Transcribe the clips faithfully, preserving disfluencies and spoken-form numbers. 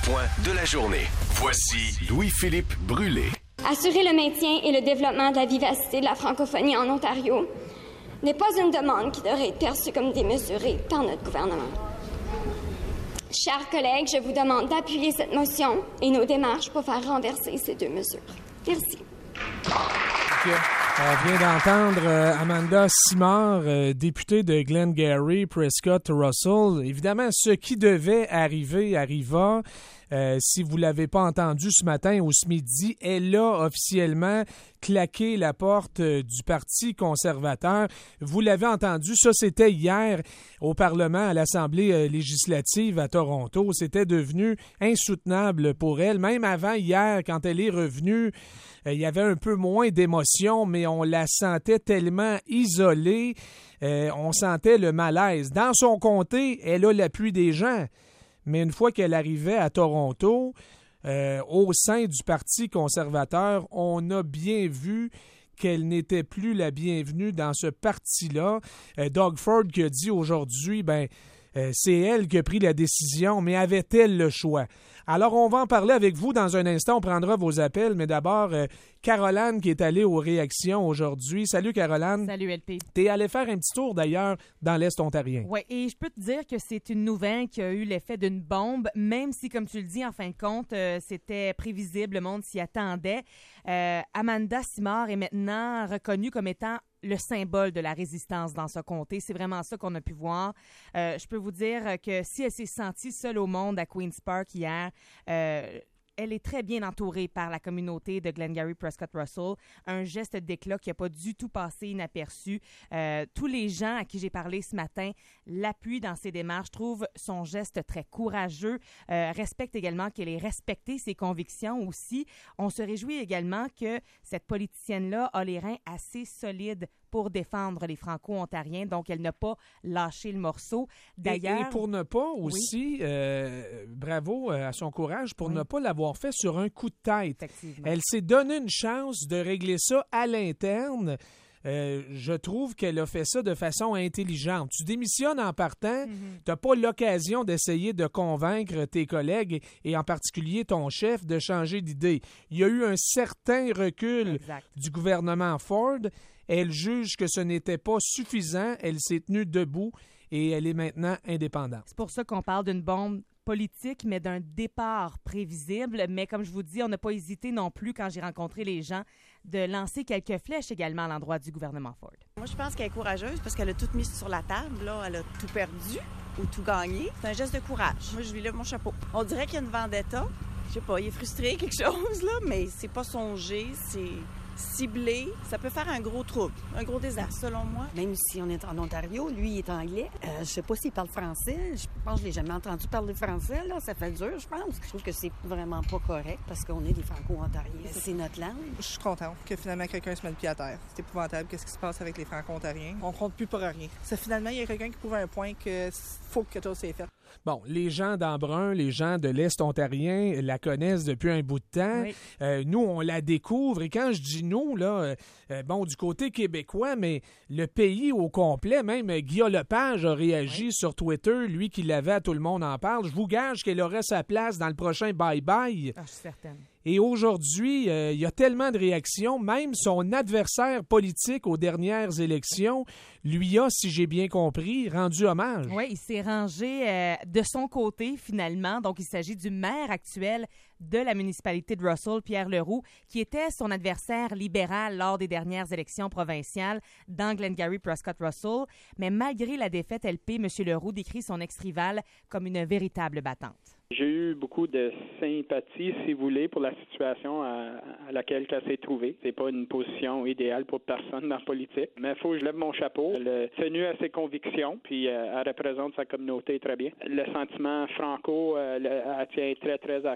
point de la journée. Voici Louis-Philippe Brûlé. Assurer le maintien et le développement de la vivacité de la francophonie en Ontario n'est pas une demande qui devrait être perçue comme démesurée par notre gouvernement. Chers collègues, je vous demande d'appuyer cette motion et nos démarches pour faire renverser ces deux mesures. Merci. Okay. On vient d'entendre euh, Amanda Simard, euh, députée de Glengarry, Prescott, Russell. Évidemment, ce qui devait arriver arriva. Euh, si vous l'avez pas entendu ce matin ou ce midi, elle a officiellement claqué la porte euh, du Parti conservateur. Vous l'avez entendu, ça c'était hier au Parlement, à l'Assemblée euh, législative à Toronto. C'était devenu insoutenable pour elle. Même avant hier, quand elle est revenue, euh, il y avait un peu moins d'émotion, mais on la sentait tellement isolée. Euh, on sentait le malaise. Dans son comté, elle a l'appui des gens. Mais une fois qu'elle arrivait à Toronto, euh, au sein du Parti conservateur, on a bien vu qu'elle n'était plus la bienvenue dans ce parti-là. Euh, Doug Ford qui a dit aujourd'hui, ben, euh, c'est elle qui a pris la décision, mais avait-elle le choix? Alors, on va en parler avec vous dans un instant. On prendra vos appels, mais d'abord, euh, Caroline qui est allée aux réactions aujourd'hui. Salut, Caroline. Salut, L P. T'es allée faire un petit tour, d'ailleurs, dans l'Est ontarien. Oui, et je peux te dire que c'est une nouvelle qui a eu l'effet d'une bombe, même si, comme tu le dis, en fin de compte, euh, c'était prévisible, le monde s'y attendait. Euh, Amanda Simard est maintenant reconnue comme étant le symbole de la résistance dans ce comté. C'est vraiment ça qu'on a pu voir. Euh, je peux vous dire que si elle s'est sentie seule au monde à Queen's Park hier, euh, elle est très bien entourée par la communauté de Glengarry Prescott Russell. Un geste d'éclat qui n'a pas du tout passé inaperçu. Euh, tous les gens à qui j'ai parlé ce matin l'appuient dans ses démarches, trouvent son geste très courageux, euh, respectent également qu'elle ait respecté ses convictions aussi. On se réjouit également que cette politicienne-là a les reins assez solides pour défendre les Franco-Ontariens, donc elle n'a pas lâché le morceau. D'ailleurs, et, et pour ne pas aussi, oui. euh, bravo à son courage, pour oui. ne pas l'avoir fait sur un coup de tête. Elle s'est donné une chance de régler ça à l'interne. Euh, je trouve qu'elle a fait ça de façon intelligente. Tu démissionnes en partant, mm-hmm. tu n'as pas l'occasion d'essayer de convaincre tes collègues et en particulier ton chef de changer d'idée. Il y a eu un certain recul exact. Du gouvernement Ford. Elle juge que ce n'était pas suffisant. Elle s'est tenue debout et elle est maintenant indépendante. C'est pour ça qu'on parle d'une bombe politique, mais d'un départ prévisible. Mais comme je vous dis, on n'a pas hésité non plus, quand j'ai rencontré les gens, de lancer quelques flèches également à l'endroit du gouvernement Ford. Moi, je pense qu'elle est courageuse parce qu'elle a tout mis sur la table. Là, elle a tout perdu ou tout gagné. C'est un geste de courage. Moi, je lui lève mon chapeau. On dirait qu'il y a une vendetta. Je sais pas, il est frustré, quelque chose, là, mais c'est pas songé, c'est ciblé. Ça peut faire un gros trouble, un gros désastre, selon moi. Même si on est en Ontario, lui, il est anglais. Euh, je sais pas s'il parle français. Je pense que je l'ai jamais entendu parler français, là. Ça fait dur, je pense. Je trouve que c'est vraiment pas correct parce qu'on est des Franco-Ontariens. C'est notre langue. Je suis contente que finalement quelqu'un se mette le pied à terre. C'est épouvantable qu'est-ce qui se passe avec les Franco-Ontariens. On compte plus pour rien. Ça, finalement, il y a quelqu'un qui prouve un point que faut que quelque chose soit fait. Bon, les gens d'Embrun, les gens de l'Est ontarien la connaissent depuis un bout de temps. Oui. Euh, nous, on la découvre. Et quand je dis nous, là, euh, bon, du côté québécois, mais le pays au complet, même Guillaume Lepage a réagi oui. sur Twitter, lui qui l'avait à Tout le monde en parle. Je vous gage qu'elle aurait sa place dans le prochain bye-bye. Ah, je suis certaine. Et aujourd'hui, euh, il y a tellement de réactions, même son adversaire politique aux dernières élections lui a, si j'ai bien compris, rendu hommage. Oui, il s'est rangé euh, de son côté, finalement. Donc, il s'agit du maire actuel de la municipalité de Russell, Pierre Leroux, qui était son adversaire libéral lors des dernières élections provinciales dans Glengarry Prescott Russell. Mais malgré la défaite L P, M. Leroux décrit son ex-rival comme une véritable battante. J'ai eu beaucoup de sympathie, si vous voulez, pour la situation à, à laquelle elle s'est trouvée. C'est pas une position idéale pour personne dans la politique, mais il faut que je lève mon chapeau. Elle a tenu à ses convictions, puis euh, elle représente sa communauté très bien. Le sentiment franco, euh, elle tient très, très à cœur, puis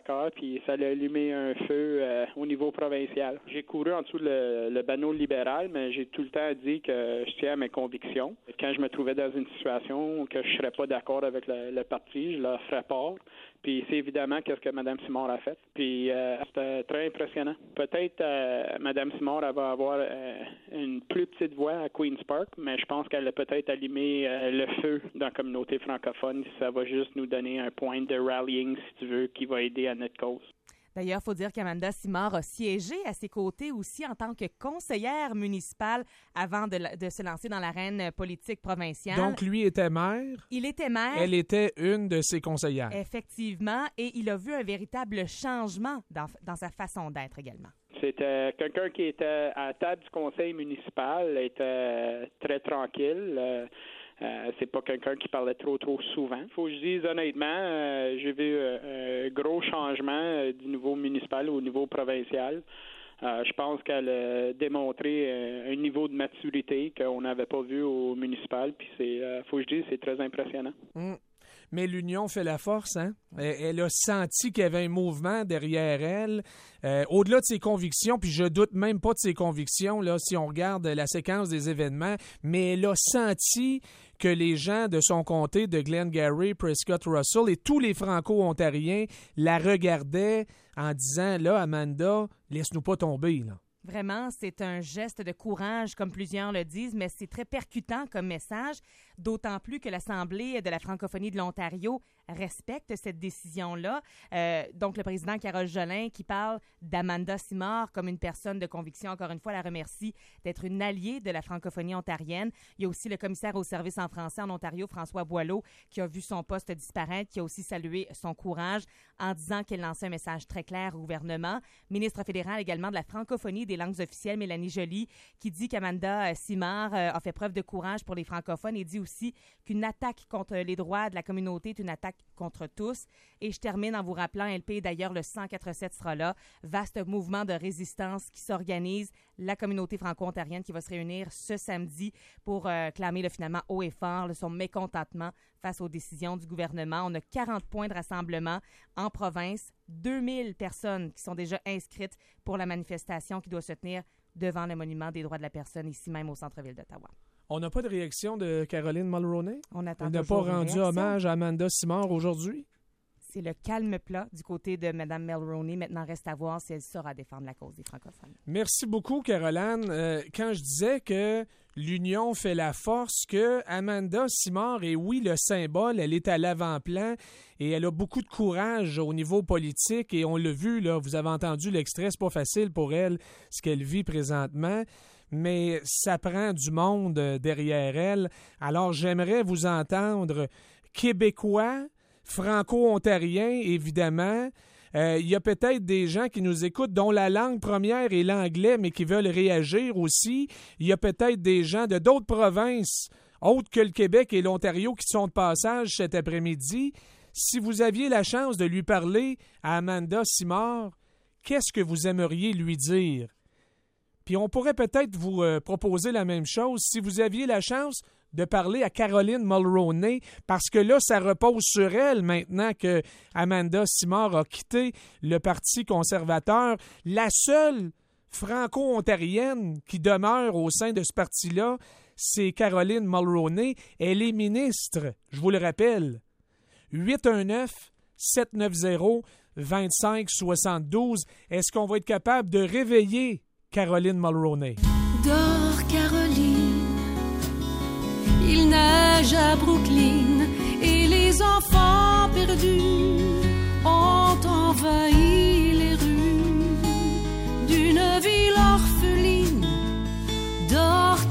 puis ça a allumé un feu euh, au niveau provincial. J'ai couru en dessous le, le banneau libéral, mais j'ai tout le temps dit que je tiens à mes convictions. Quand je me trouvais dans une situation que je serais pas d'accord avec le, le parti, je leur ferais part. Puis c'est évidemment qu'est-ce que Mme Simard a fait. Puis euh, c'était très impressionnant. Peut-être euh, Mme Simard elle va avoir euh, une plus petite voix à Queen's Park, mais je pense qu'elle a peut-être allumé euh, le feu dans la communauté francophone. Ça va juste nous donner un point de rallying, si tu veux, qui va aider à notre cause. D'ailleurs, il faut dire qu'Amanda Simard a siégé à ses côtés aussi en tant que conseillère municipale avant de, la, de se lancer dans l'arène politique provinciale. Donc, lui était maire. Il était maire. Elle était une de ses conseillères. Effectivement. Et il a vu un véritable changement dans, dans sa façon d'être également. C'était quelqu'un qui était à la table du conseil municipal, était très tranquille. Euh, Euh, c'est pas quelqu'un qui parlait trop, trop souvent. Faut que je dise honnêtement, euh, j'ai vu euh, un gros changement euh, du niveau municipal au niveau provincial. Euh, je pense qu'elle a démontré euh, un niveau de maturité qu'on n'avait pas vu au municipal. Puis c'est, euh, faut que je dise, c'est très impressionnant. Mmh. Mais l'union fait la force, hein? Elle, elle a senti qu'il y avait un mouvement derrière elle. Euh, au-delà de ses convictions, puis je doute même pas de ses convictions, là, si on regarde la séquence des événements, mais elle a senti que les gens de son comté, de Glengarry, Prescott, Russell et tous les Franco-Ontariens la regardaient en disant, là, Amanda, laisse-nous pas tomber, là. Vraiment, c'est un geste de courage, comme plusieurs le disent, mais c'est très percutant comme message, d'autant plus que l'Assemblée de la francophonie de l'Ontario respecte cette décision-là. Euh, donc, le président Carole Jolin qui parle d'Amanda Simard comme une personne de conviction, encore une fois, la remercie d'être une alliée de la francophonie ontarienne. Il y a aussi le commissaire au service en français en Ontario, François Boileau, qui a vu son poste disparaître, qui a aussi salué son courage en disant qu'elle lançait un message très clair au gouvernement. Ministre fédéral également de la francophonie des langues officielles, Mélanie Joly, qui dit qu'Amanda Simard euh, a fait preuve de courage pour les francophones et dit aussi qu'une attaque contre les droits de la communauté est une attaque contre tous. Et je termine en vous rappelant, L P, d'ailleurs, le cent quatre-sept sera là. Vaste mouvement de résistance qui s'organise. La communauté franco-ontarienne qui va se réunir ce samedi pour euh, clamer là, finalement haut et fort là, son mécontentement face aux décisions du gouvernement. On a quarante points de rassemblement en province, deux mille personnes qui sont déjà inscrites pour la manifestation qui doit se tenir devant le monument des droits de la personne ici même au centre-ville d'Ottawa. On n'a pas de réaction de Caroline Mulroney? On attend Elle n'a pas rendu hommage à Amanda Simard aujourd'hui? C'est le calme plat du côté de Mme Mulroney. Maintenant, reste à voir si elle saura défendre la cause des francophones. Merci beaucoup, Caroline. Euh, quand je disais que l'union fait la force, que Amanda Simard est, oui, le symbole, elle est à l'avant-plan et elle a beaucoup de courage au niveau politique et on l'a vu, là, vous avez entendu l'extrait, c'est pas facile pour elle, ce qu'elle vit présentement. Mais ça prend du monde derrière elle. Alors, j'aimerais vous entendre québécois, franco-ontariens, évidemment. Euh, il y a peut-être des gens qui nous écoutent dont la langue première est l'anglais, mais qui veulent réagir aussi. Il y a peut-être des gens de d'autres provinces, autres que le Québec et l'Ontario, qui sont de passage cet après-midi. Si vous aviez la chance de lui parler à Amanda Simard, qu'est-ce que vous aimeriez lui dire? Puis on pourrait peut-être vous euh, proposer la même chose si vous aviez la chance de parler à Caroline Mulroney, parce que là, ça repose sur elle maintenant que Amanda Simard a quitté le Parti conservateur. La seule franco-ontarienne qui demeure au sein de ce parti-là, c'est Caroline Mulroney. Elle est ministre, je vous le rappelle. huit un neuf, sept neuf zéro, deux cinq six deux. Est-ce qu'on va être capable de réveiller Caroline Mulroney? Dors, Caroline, il neige à Brooklyn et les enfants perdus ont envahi les rues d'une ville orpheline. Dors,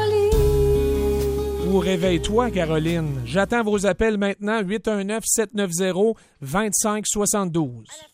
Caroline. Ou réveille-toi, Caroline. J'attends vos appels maintenant, huit un neuf, sept neuf zéro, deux cinq six deux.